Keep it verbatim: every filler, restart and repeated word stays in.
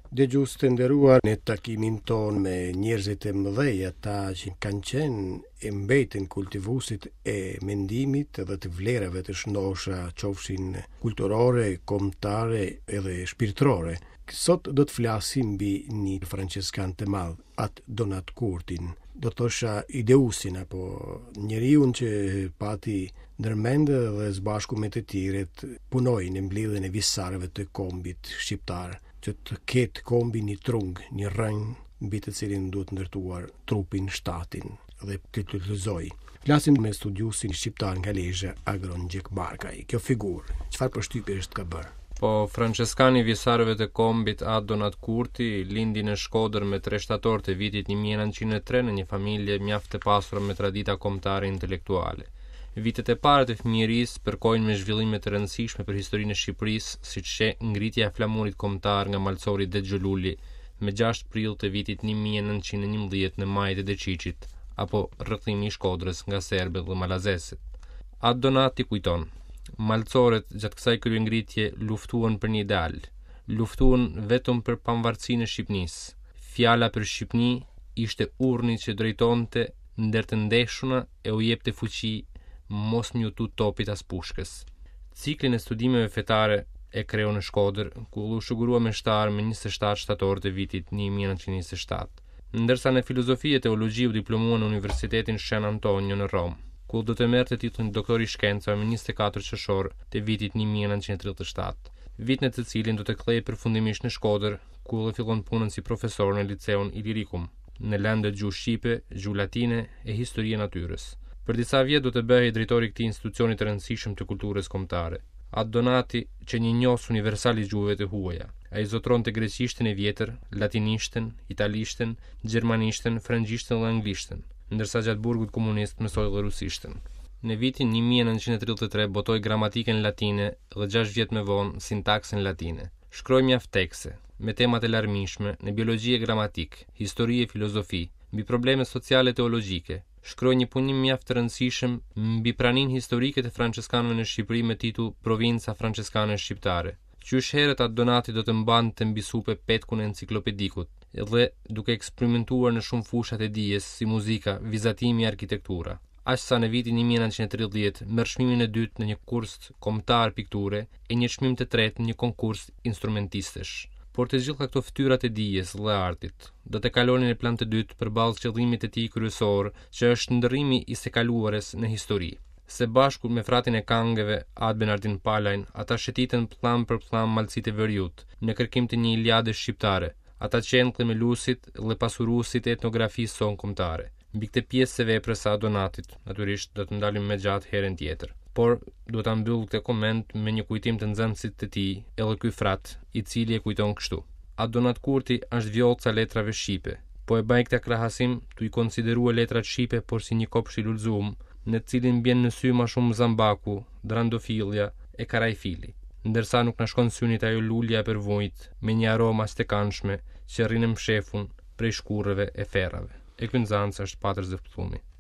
Dhe gjusë të nderuar në takimin ton me njerëzit e mëdhej, ata që kanë qenë e mbetën kultivusit e mendimit dhe të vlerave të shëndosha, qofshin kulturore, kombëtare edhe shpirtërore. Sot do të flasim mbi një franceskan të madh, atë Donat Kurtin. Do të thosha ideusin apo njeriu që pati ndërmend dhe së bashku me të tjerët punoi në mbledhjen e visareve të kombit shqiptar, që të ketë kombi një trung, një rënj mbi të cilin duhet ndërtuar trupin, shtatin dhe të të lëzoj. Flasim me studiusin shqiptar nga Lezhë, Agron Gjek Barkaj. Kjo figurë, çfarë përshtypje është ka bërë? Po, franceskani visarëve të kombit Atë Donat Kurti lindi në Shkodër me tre shtator të vitit një mijë e nëntëqind e tre në një familje mjaft të pasur me tradita kombëtare intelektuale. Vitet e para të fëmijërisë përkojnë me zhvillime të rëndësishme për historinë e Shqipërisë, siç që ngritja e flamurit kombëtar nga malcori Det Xholuli me gjashtë prill të vitit një mijë e nëntëqind e njëmbëdhjetë në majt e Deçiçit, apo rrëthimi i Shkodrës nga serbët dhe malazesit. Atë Donati kujton: malcoret gjatë kësaj kryengritje luftuan për një ideal, luftuan vetëm për pavarësinë e Shqipënisë. Fjala për Shqipëni ishte urrni që drejtonte ndër të ndeshuna e u jepte fuqi mos mjutu topit as pushkës. Ciklin e studimeve fetare e kreu në Shkodër, ku u shugurua me shtar me njëzet e shtatë shtator të vitit një mijë e nëntëqind e njëzet e shtatë. Ndërsa në filozofi e teologji u diplomua në Universitetin San Antonio në Rom, ku do të merrte titullin doktor i shkencave me njëzet e katër qershor të vitit një mijë e nëntëqind e tridhjetë e shtatë, vit në të cilin do të kthehej përfundimisht në Shkodër, ku do fillon punën si profesor në liceun Ilirikum, në lëndë gjuhë shqipe, gjuhë latine e histori e natyrës. Për disa vjet do të bëhej drejtori i këtij institucioni të rëndësishëm të kulturës kombëtare. Atë Donati që një njohës universal i gjuhëve të huaja. Ai zotronte greqishten e vjetër, latinishten, italishten, gjermanishten, frangjishten dhe anglishten, ndërsa gjatë burgut komunist mësoi dhe rusishten. Në vitin një mijë e nëntëqind e tridhjetë e tre botoi gramatikën latine dhe gjashtë vjet më vonë sintaksën latine. Shkroi mjaft tekste me temat e larmishme në biologji e gramatik, histori e filozofi, mbi probleme sociale teologjike. Shkroi një punim mjaft të rëndësishëm mbi praninë historike të franceskanëve në Shqipëri me titull Provinca Franceskane Shqiptare. Qysh herët Atë Donati do të mbante mbi supe petkun e enciklopedikut, dhe duke eksperimentuar në shumë fushat e dijes si muzika, vizatimi e arkitektura. Aq sa në vitin një mijë e nëntëqind e tridhjetë merr çmimin e dytë në një kurs kombëtar pikture e një çmim të tretë në një konkurs instrumentistesh. Por të gjitha këto fytyrat e dijes dhe artit do të kalonin në plan të dytë përballë qëllimit të tij kryesor, që është ndërrimi i së kaluarës në histori. Së bashku me fratin e kangeve Atë Bernardin Palajn, ata shëtitën plllam për plllam malësitë e veriut në kërkim të një Iliade shqiptare. Ata qenë themeluesit dhe pasuruesit e etnografisë son kombëtare. Mbi këtë pjesë së veprës së Atë Donatit, natyrisht do të ndalim më gjatë herën tjetër. Por do ta mbyll këtë koment me një kujtim të nxënësit të tij, edhe ky frat, i cili e kujton kështu: Atë Donat Kurti është vjollca letrave shqipe, po e baj këtë krahasim tu i konsiderua letrat shqipe por si një kopsh i lulzuar, në të cilin bjen në sy më shumë Zambaku, Drandofillja e Karajfili, ndërsa nuk na shkon synit ajo lulja e përvojit me një aromë as të këndshme që rrinë mshefun prej shkurrëve e ferrave. E ky nxënës është Patër Zefthumi.